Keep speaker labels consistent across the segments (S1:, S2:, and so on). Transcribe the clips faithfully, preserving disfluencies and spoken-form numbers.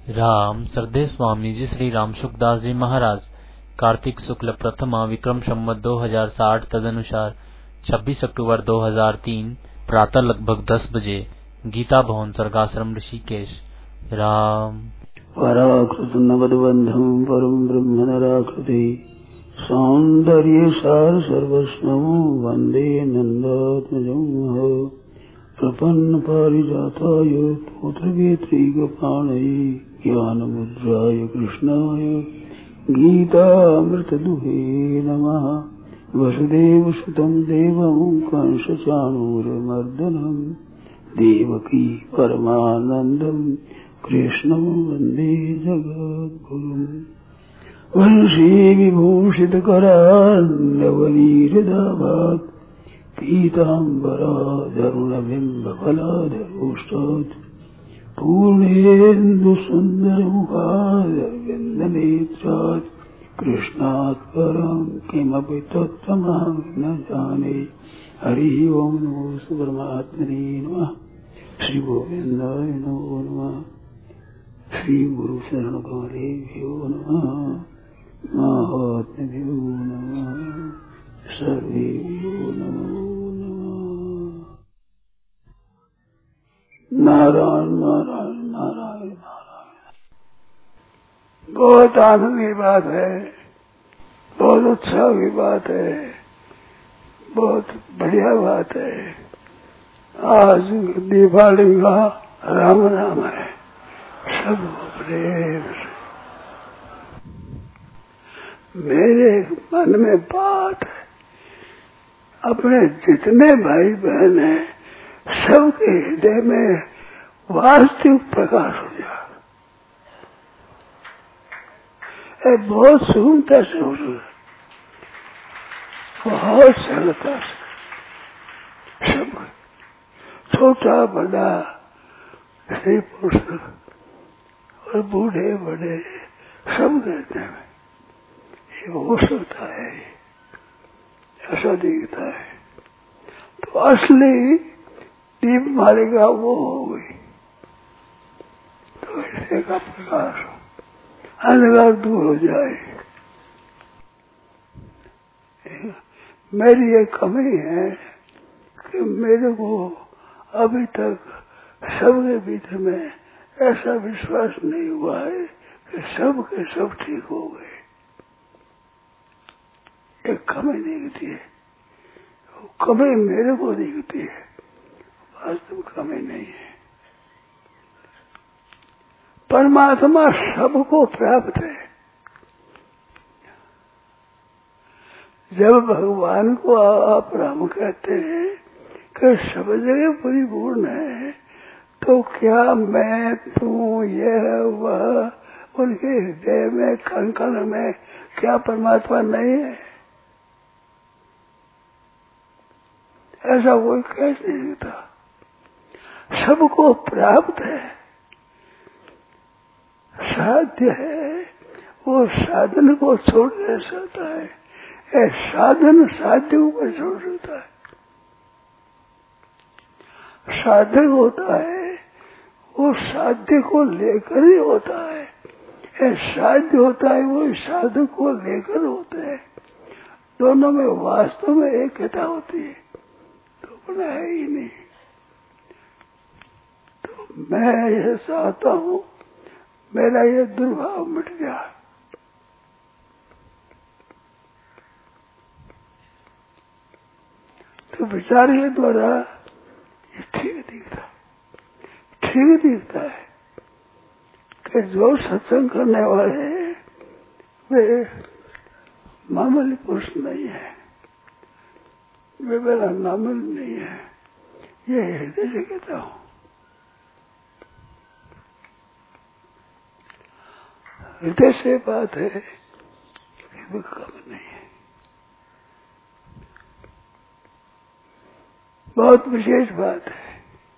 S1: राम श्रद्धेय स्वामी जी श्री राम सुखदास जी महाराज कार्तिक शुक्ल प्रथमा विक्रम संवत दो हजार साठ तदनुसार छब्बीस अक्टूबर दो हजार तीन प्रातः लगभग दस बजे गीता भवन सर्गाश्रम ऋषिकेश। राम
S2: पराकृत नवदबंधम परम ब्रह्म नराकृति सौंदर्य सार सर्वस्वम वंदे नंदात्मजं प्रपन्न पारिजाताय पुत्रवेत्रीगपाणये ज्ञानमुद्राय कृष्णाय गीतामृतदुहे नमः। वसुदेवसुतं देवं कंसचाणूरमर्दनं देवकी परमानन्दं कृष्णं वन्दे जगद्गुरुम्। वंशी विभूषितकरान्नवनीरदाभात् पीताम्बराधरुणबिम्बफलाधरोष्टात् पूर्णेन्दुसुन्दरमुखादरविन्दनेत्रात् कृष्णात् परं किमपि तत्त्वमहं न जाने। हरिः ओं नमो परमात्मने नमः। श्रीगोविन्दाय नमो नमः। श्रीगुरुचरणकमलेभ्यो नमः। महात्म्यभ्यो नमः। सर्वेभ्यो नमो नमः। नारायण नारायण नारायण नारायण। बहुत आनंद की बात है, बहुत उत्साह की बात है, बहुत बढ़िया बात है। आज दीपावली का राम नाम है, सब प्रेम से। मेरे मन में बात है, अपने जितने भाई बहन हैं सबके हृदय में वास्तविक प्रकाश हो जाए। बहुत सुगमता से हो रहा है, बहुत सरलता से। सब छोटा बड़ा स्त्री पुरुष और बूढ़े बड़े सब कहते हैं ये हो सकता है, ऐसा दिखता है। तो असली दीप मालिका वो हो गई तो ऐसे का प्रकाश हो, अंधकार दूर हो जाए। मेरी ये कमी है कि मेरे को अभी तक सबके भीतर में ऐसा विश्वास नहीं हुआ है कि सब के सब ठीक हो गए। एक कमी दिखती है, कमी मेरे को दिखती है, वास्तव कमी नहीं है। परमात्मा सबको प्राप्त है। जब भगवान को आप राम कहते हैं कि सब जगह परिपूर्ण है, तो क्या मैं तू यह वह उनके हृदय में कण कण में क्या परमात्मा नहीं है? ऐसा कोई कैसे नहीं था। सबको प्राप्त है, साध्य है, वो साधन को छोड़ नहीं सकता है। ए साधन साध्य ऊपर छोड़ सकता है। साधक होता है वो साध्य को लेकर ही होता है। ए साध्य होता है वो साधक को लेकर होते हैं। दोनों में वास्तव में एकता होती है, तो अपना है ही नहीं। तो मैं ये चाहता हूँ मेरा ये दुर्भाव मिट गया। तो विचार के द्वारा ये ठीक दिखता ठीक दिखता है कि जो सत्संग करने वाले वे मामूली पुरुष नहीं है, वे मेरा नामूली नहीं है। ये हृदय से कहता हूँ। हृदय से बात है कि वे कम नहीं है। बहुत विशेष बात है।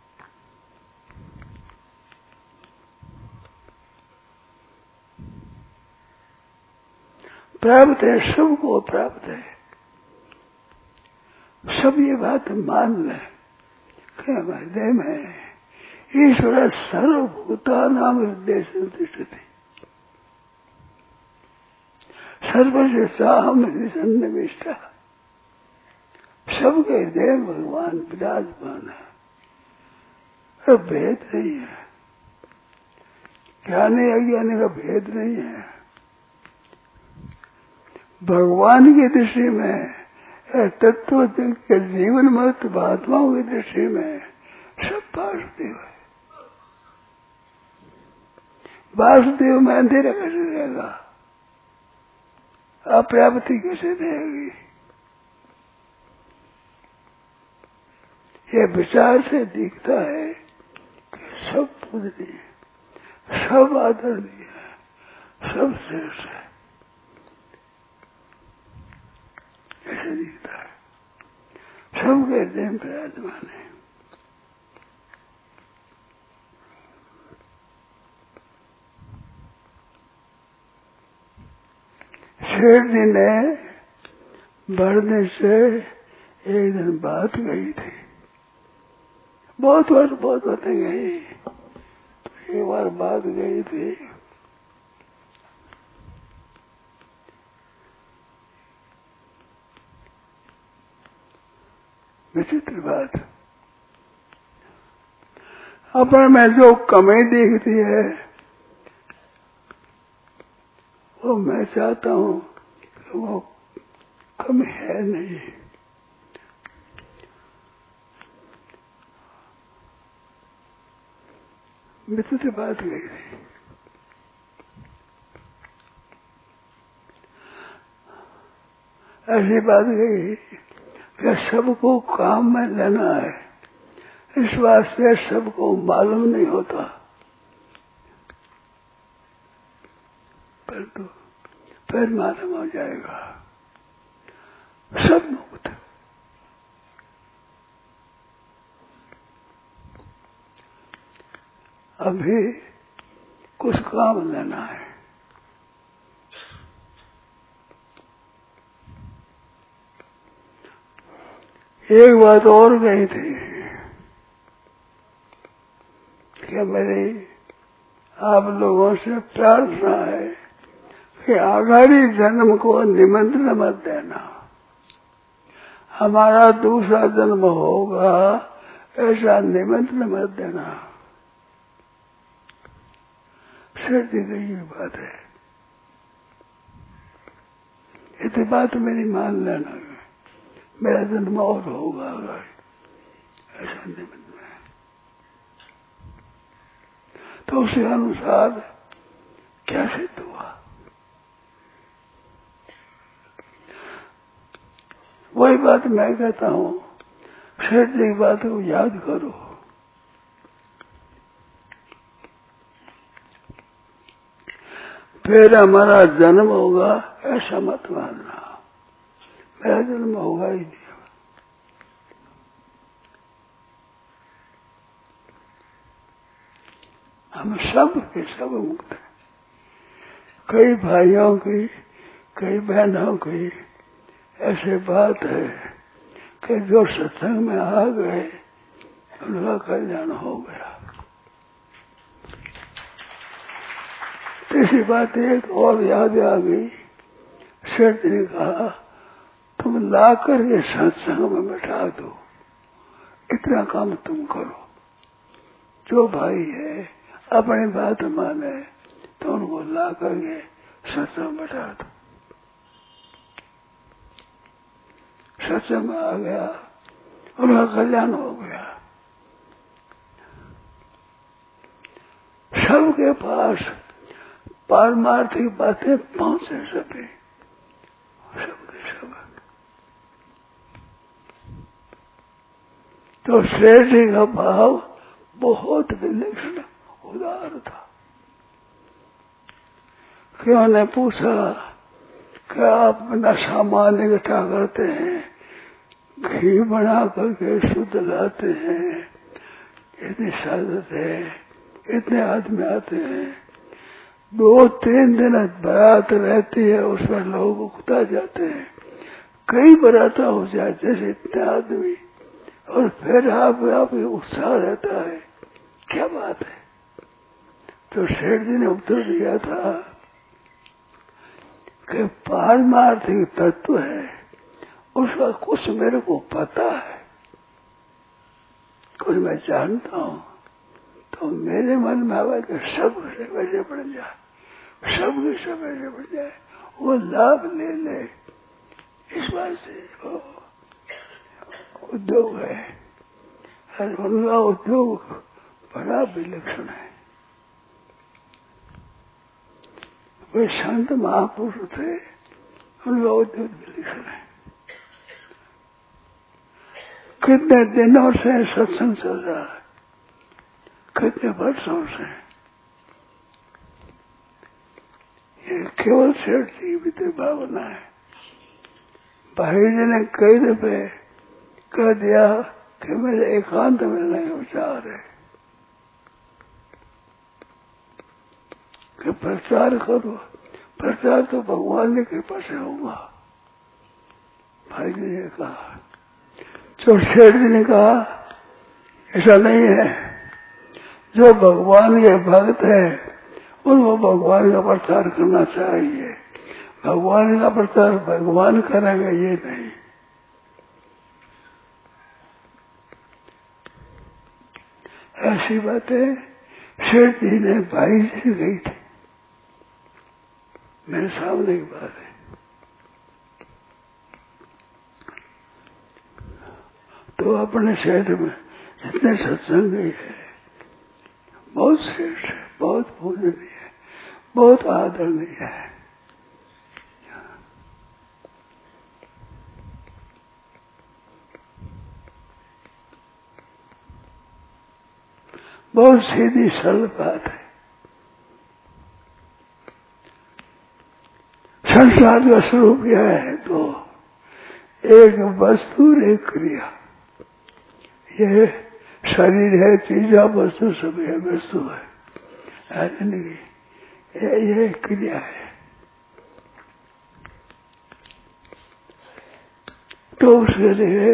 S2: प्राप्त है, सबको प्राप्त है। सब ये बात मान लें कि हृदय में ईश्वर सर्वभूतानां हृदयेषु तिष्ठति सर्वस्य साहम् हृदि सन्निविष्टः। सबके हृदय में भगवान विराजमान है। भेद नहीं है, ज्ञानी अज्ञानी का भेद नहीं है। भगवान की दृष्टि में तत्व के जीवन महत्व महात्माओं की दृष्टि में सब वासुदेव है। वासुदेव में अंधेरा कैसे रहेगा, अप्राप्ति कैसे रहेगी? ये विचार से दिखता है कि सब पूजनीय, सब आदरणीय है, सब श्रेष्ठ है, ऐसे दिखता है। सबके हृदय में विराजमान है। शेर जी ने बढ़ने से एक दिन बात गई थी, बहुत बार बहुत बातें गई। एक बार बात गई थी, विचित्र बात। अपने में जो कमी दिखती है वो मैं चाहता हूं कि वो कमी है नहीं। विचित्र बात गई थी। ऐसी बात गई कि सबको काम में लेना है, इस वास्ते सबको मालूम नहीं होता, परंतु फिर मालूम हो जाएगा। सब मुक्त। अभी कुछ काम लेना है। एक बात और गई थी कि मेरी आप लोगों से प्रार्थना है कि आगामी जन्म को निमंत्रण मत देना, हमारा दूसरा जन्म होगा ऐसा निमंत्रण मत देना। सर्दी की ये बात है, इतनी बात मेरी मान लेना, मेरा जन्म और होगा ऐसा निमंत्रण है। तो उसी अनुसार क्या सिद्ध हुआ? वही बात मैं कहता हूं, सेठ जी की बात को याद करो। फिर हमारा जन्म होगा ऐसा मत मानना, मेरा जन्म होगा ही नहीं। हम सब के सब मुक्त हैं। कई भाइयों की, कई बहनों की ऐसे बात है कि जो सत्संग में आ गए उनका कल्याण हो गया। तीसरी बात एक और याद आ गई, सेठ ने कहा तुम ला कर ये सत्संग में बैठा दो, इतना काम तुम करो। जो भाई है अपनी बात माने तो उनको ला करके सत्संग में बैठा दो। सत्संग में आ गया, उनका कल्याण हो गया। सबके पास पारमार्थिक बातें पहुंचे सके, सबके सब। तो श्रेष्ठ जी का भाव बहुत विलक्षण उदार था। क्यों ने पूछा कि आप अपना सामान इकट्ठा करते हैं, घी बना करके शुद्ध लाते हैं, इतनी सादत है, इतने आदमी आते हैं, दो तीन दिन बारात रहती है, उसमें लोग उकता जाते हैं, कई बराता हो जाए जैसे इतने आदमी, और फिर आप आप उत्साह रहता है, क्या बात है। तो सेठ जी ने उत्तर दिया था कि पारमार्थिक तत्व है उसका कुछ मेरे को पता है, कुछ मैं जानता हूं। तो मेरे मन में आवा कि सब से वैसे बढ़ जाए, सब से वैसे बढ़ जाए, वो लाभ ले ले, इस बात से वो उद्योग है। और उनका उद्योग बड़ा विलक्षण है। वे संत महापुरुष थे, उनका उद्योग विलक्षण है। कितने दिनों से सत्संग चल रहा है, कितने वर्षों से। ये केवल सेठ की भी भावना है। भाई जी ने कई दफे कह दिया कि मेरे एकांत मिलने का विचार है कि प्रचार करो। प्रचार तो भगवान की कृपा से होगा, भाई जी ने कहा। तो सेठ जी ने कहा ऐसा नहीं है, जो भगवान के भक्त है उनको भगवान का प्रचार करना चाहिए। भगवान का प्रचार भगवान करेंगे ये नहीं। ऐसी बातें सेठ जी ने भाई से गई थी, मेरे सामने की बात है। तो अपने शहर में जितने सत्संग है बहुत श्रेष्ठ है, बहुत पूजनीय है, बहुत आदरणीय है। बहुत सीधी सरल बात है। संसार का स्वरूप क्या है? तो एक वस्तु एक क्रिया। ये शरीर है, तीजा वस्तु सब है, वस्तु है, ऐसे नहीं। ये, ये क्रिया है। तो उसके लिए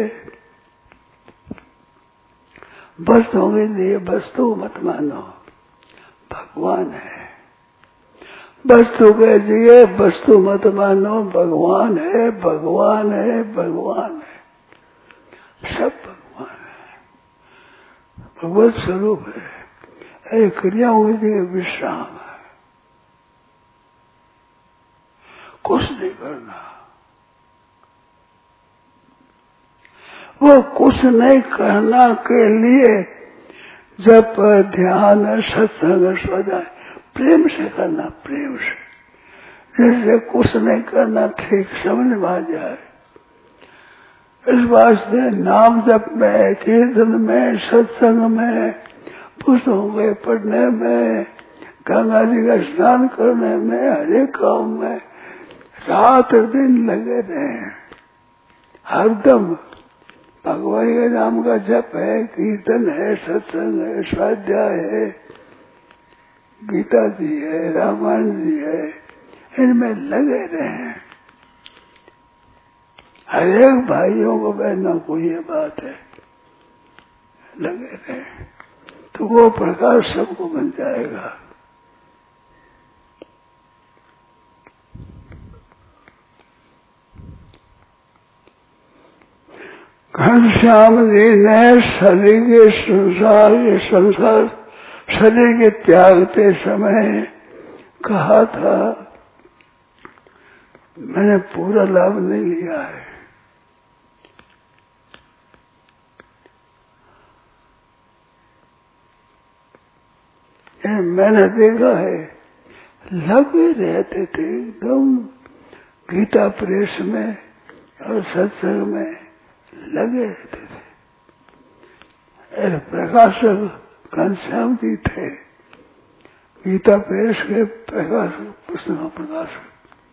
S2: वस्तुओं के लिए वस्तु मत मानो, भगवान है। वस्तु के लिए वस्तु मत मानो, भगवान है, भगवान है, भगवान है, सब भगवान है, भगवत स्वरूप है। ये क्रियाओं के लिए विश्राम है, कुछ नहीं करना। वो कुछ नहीं करना के लिए जब ध्यान सत्संग स्वाध्याय प्रेम से करना, प्रेम से। जैसे कुछ नहीं करना ठीक समझ में आ जाए। इस वास्ते नाम जप में, कीर्तन में, सत्संग में, पुस्तकों के पढ़ने में, गंगा जी का स्नान करने में, हरे काम में रात दिन लगे रहे। हरदम भगवान के नाम का जप है, कीर्तन है, सत्संग है, स्वाध्याय है, गीता जी है, रामायण जी है, इनमें लगे रहे। हर एक भाइयों को बहनों को ये बात है, लगे रहे तो वो प्रकाश सबको बन जाएगा। घनश्याम जी ने शरीर के संसार के संसार शरीर के त्यागते समय कहा था, मैंने पूरा लाभ नहीं लिया है। मैंने देखा है लगे रहते थे एकदम गीता प्रेस में और सत्संग में लगे रहते थे। प्रकाशक घनश्याम जी थे, गीता प्रेस के प्रकाशक, पुस्तक प्रकाशक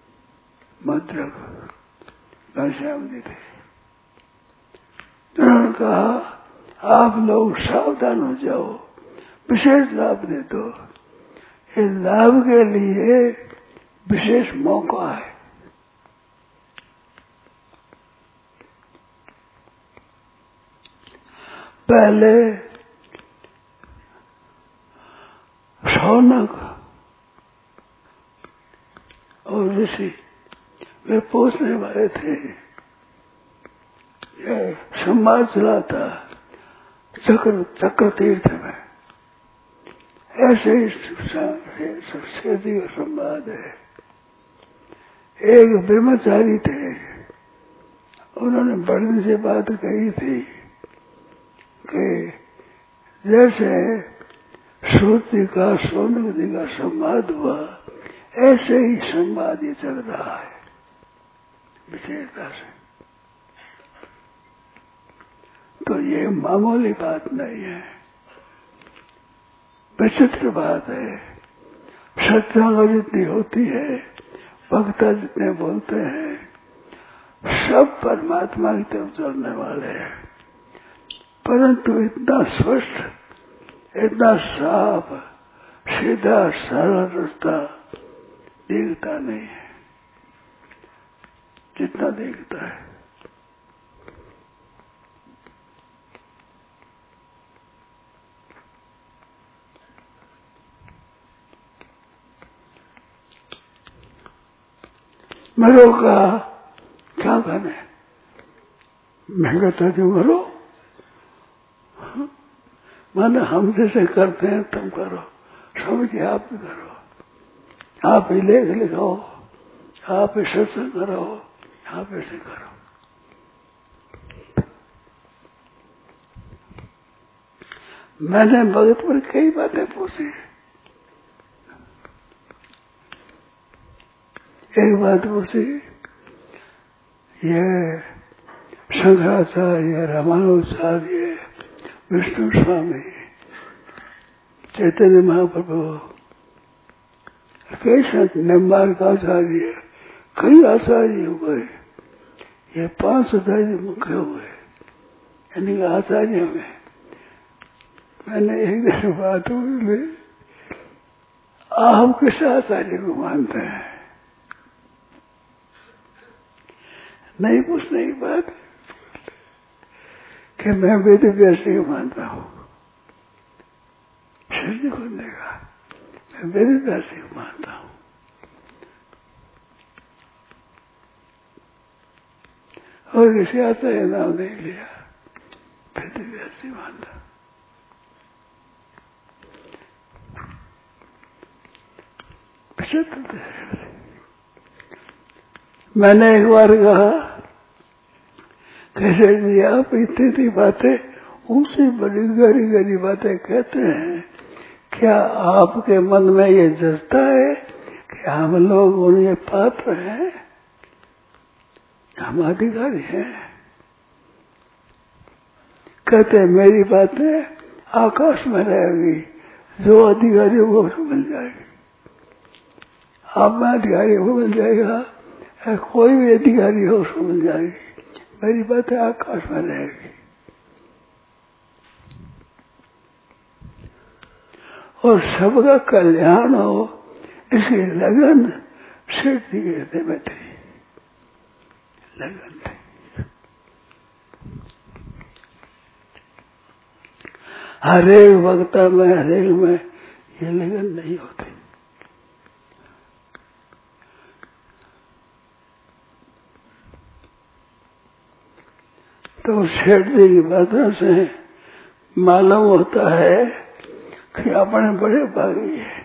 S2: मद्रक घनश्याम जी थे। उन्होंने कहा आप लोग सावधान हो जाओ, विशेष लाभ दे दो। इस लाभ के लिए विशेष मौका है। पहले शौनक और ऋषि वे पूछने वाले थे, ये संवाद चलाता चक्र चक्र तीर्थ में, ऐसे ही सीधी का संवाद है। एक ब्रह्मचारी थे, उन्होंने बड़े से बात कही थी कि जैसे श्रुति का शौनक जी का संवाद हुआ, ऐसे ही संवाद ये चल रहा है विशेषता से। तो ये मामूली बात नहीं है, विचित्र बात है। श्रद्धा जितनी होती है, भक्ता जितने बोलते हैं, सब परमात्मा की तरफ चलने वाले हैं, परंतु इतना स्पष्ट, इतना साफ सीधा सरल रास्ता दिखता नहीं है जितना दिखता है। मरो का क्या कहने, मैं कहता जो मरो, माने हम जैसे करते हैं तुम करो, समझिए आप भी करो, आप ही लेख लिखाओ, आप ही सत्संग करो, आप ऐसे करो। मैंने भगत पर कई बातें पूछी। एक बात पूछी, ये शंकराचार्य, रामानुजाचार्य, विष्णु स्वामी, चैतन्य महाप्रभु, कई संत, निम्बार्क आचार्य, कई आचार्य हुए, ये पांच आचार्य मुख्य हुए, यानी आचार्य में। मैंने एक दिन बात बोली, आप किस आचार्य को मानते हैं? नहीं पूछने की बात कि मैं वेद व्यास को मानता हूं, शिव को ने कहा मैं वेद व्यास को मानता हूं। और किसी आता है नाम नहीं लिया, वेद व्यास मानता। मैंने एक बार कहा, कैसे जी आप इतनी इतनी बातें, ऊंची बड़ी गहरी गहरी बातें कहते हैं, क्या आपके मन में ये जचता है कि हम लोग उन्हें पात्र हैं, हम अधिकारी हैं? कहते मेरी बातें आकाश में रहेगी, जो अधिकारी वो मिल जाएगी। आप में अधिकारी वो मिल जाएगा, कोई भी अधिकारी हो उसको मिल जाएगी, मेरी बातें आकाश में रहेगी। और सबका कल्याण हो, इसकी लगन सिद्धि के हृदय में थी, लगन थी। हरेक वक्ता में, हरेक में ये लगन नहीं होती। तो सेठ जी की बातों से मालूम होता है कि अपने बड़े भागी है,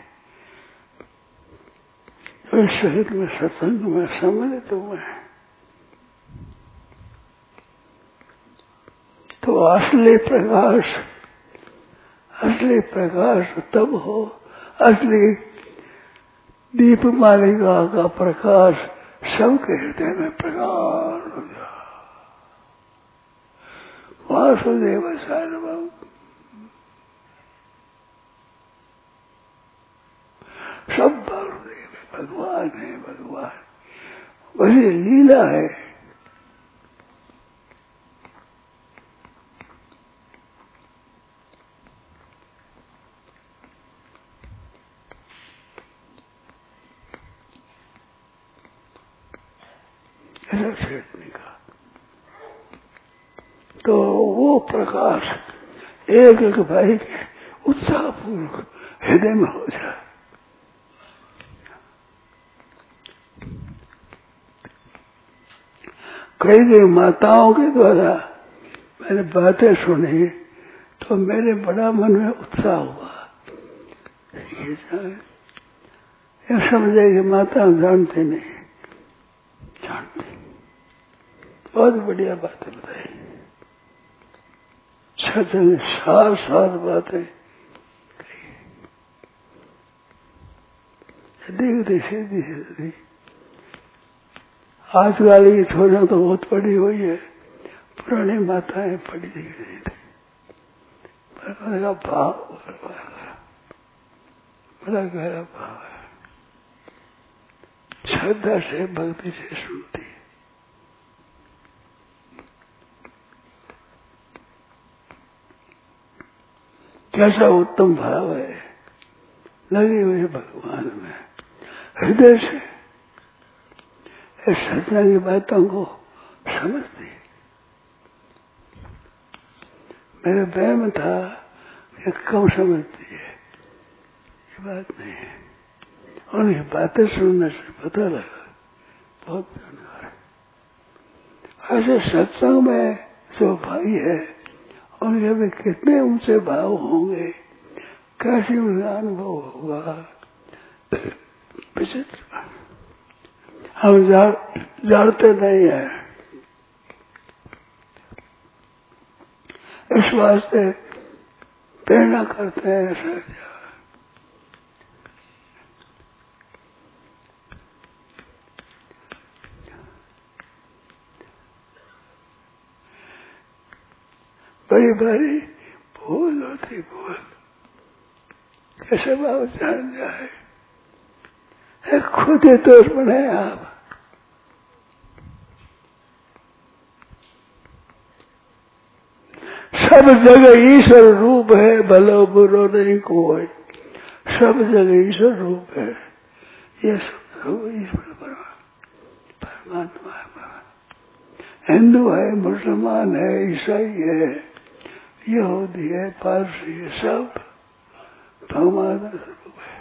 S2: तो इस शरीर में सत्संग में सम्मिलित हुए हैं। तो असली प्रकाश, असली प्रकाश तब हो, असली दीप मालिका का प्रकाश सबके हृदय में प्रकाश हो जाए। वासुदेव सार्वभौम, सब वासुदेव भगवान है, भगवान वही लीला है। ऐसा सेठने का तो वो प्रकाश एक एक भाई के उत्साहपूर्वक हृदय में हो जाए। कई कई माताओं के द्वारा मैंने बातें सुनी तो मेरे बड़ा मन में उत्साह हुआ। ये समझे कि माता हम जानते नहीं, जानते बहुत बढ़िया बातें बताई। सत्संग सार सार बातें देखते सीधी सीधी। आज वाली की छोड़ना तो बहुत बड़ी हुई है, पुरानी माताएं पड़ी दिख रही थी। बड़ा भाव बड़ा गहरा भाव है, श्रद्धा से भक्ति से सुनती है। कैसा उत्तम भाव है, लगे हुए भगवान में हृदय से इस सत्संग की बातों को समझती है। मेरे वहम था कि कम समझती है, ये बात नहीं है। उनकी बातें सुनने से पता लगा बहुत जानकार है। ऐसे सत्संग में जो भाई है उनके भी कितने ऊंचे भाव होंगे, कैसे उनका अनुभव होगा विचित्र। हम जानते नहीं है, इस वास्ते प्रेरणा करते हैं। ऐसा बड़ी बड़ी भूल होती, भूल कैसे भाव जान जाए, खुद ही दोष बनाए आप। सब जगह ईश्वर रूप है, भलो बुरो नहीं कोई, सब जगह ईश्वर रूप है। ये सब ईश्वर परमात्मा है। हिंदू है, मुसलमान है, ईसाई है, यहूदी है, पारसी है, सब भगवान का स्वरूप है।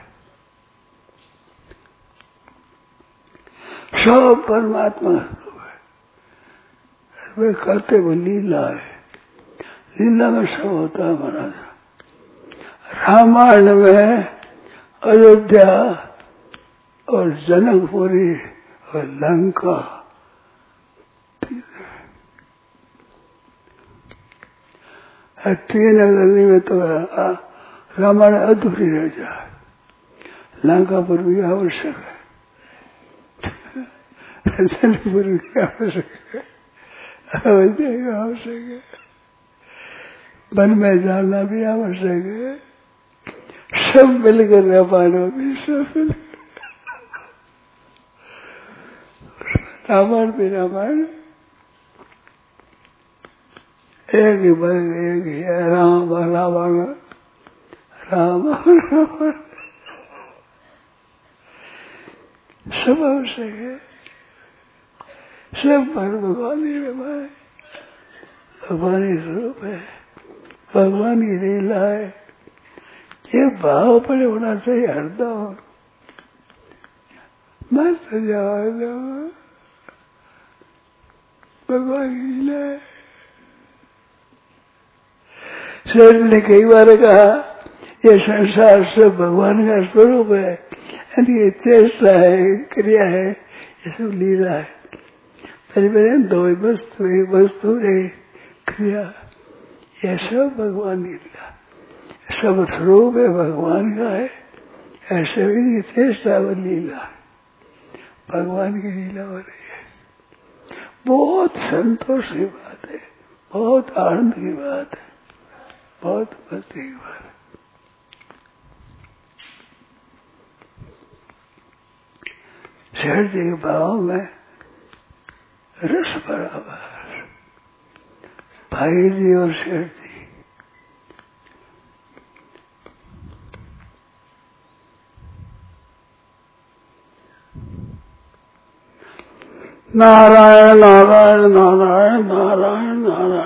S2: सब परमात्मा स्वरूप है। वे करते वो लीला है, लीला में सब होता है महाराज। रामायण में अयोध्या और जनकपुरी और लंका तीन अगली में तो रामायण अधूरी रह जाए, लंका पर भी आवश्यक है, जनकपुर भी आवश्यक है, अयोध्या भी आवश्यक है, वन में जाना भी आवश्यक है। सब मिलकर रामायण भी सब मिलकर रामायण भी रामायण एक ही बन एक ही है। राम रावण राम रावण सब आवश्यक है, सब पर भगवान ही है, भगवान ही स्वरूप है, भगवान की लीला है। ये भाव पर होना चाहिए हरदम। मस्त जाओ, भगवान की लीला है। शेर ने कई बार कहा ये संसार सब भगवान का स्वरूप है, ये चेष्टा है, क्रिया है, ये सब लीला है। पहले पहले दो वस्तु एक वस्तु एक क्रिया, ये सब भगवान की लीला, सब स्वरूप है भगवान का है। ऐसे भी चेष्टा व लीला भगवान की लीला हो रही है। बहुत संतोष की बात है, बहुत आनंद की बात है, बहुत मस्ती की बात है। शेर जी के भाव में रस बराबर, भाई जी और शेर जी नारायण नारायण नारायण नारायण नारायण